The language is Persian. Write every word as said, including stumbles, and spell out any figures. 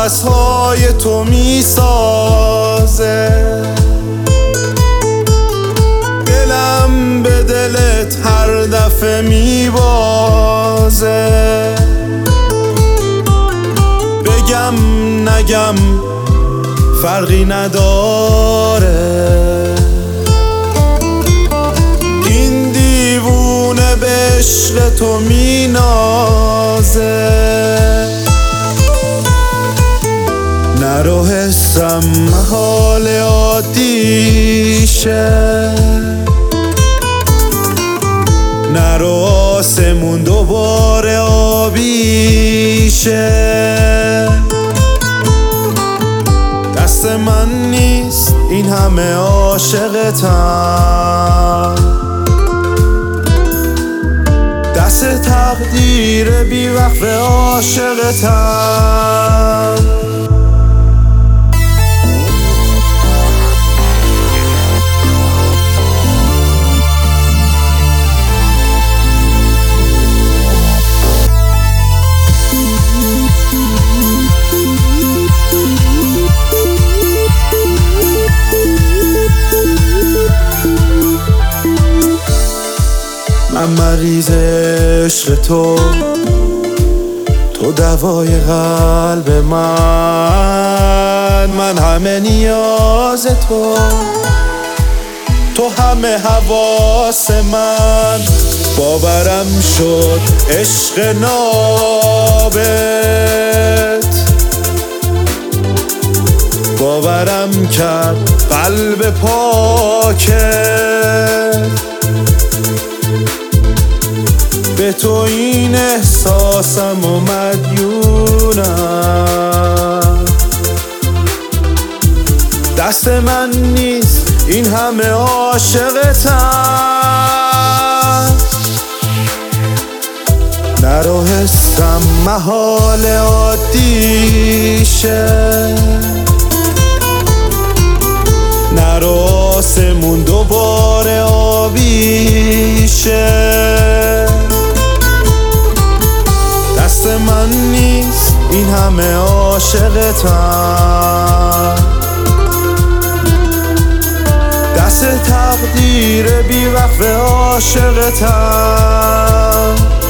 هوس‌های تو میسازه، دلم به دلت هر دفعه میبازه. بگم نگم فرقی نداره، این دیوونه به عشق تو مینازه. نرو حسم محال عادیشه، نرو آسمون دوباره آبیشه. دست من نیست این همه عاشقتم، دست تقدیر بی وقف عاشقتم. من مریض عشق تو، تو دوای قلب من. من همه نیاز تو، تو همه حواس من. باورم شد عشق نابت، باورم کرد قلب پاکت. به تو این احساسم و مدیونم، دست من نیست این همه عاشقتم. نرو حسم محال عادیشه، نرو آسمون دوباره آبیشه. دست من نیست این همه عاشقتم، دست تقدیر بی وقف عاشقتم.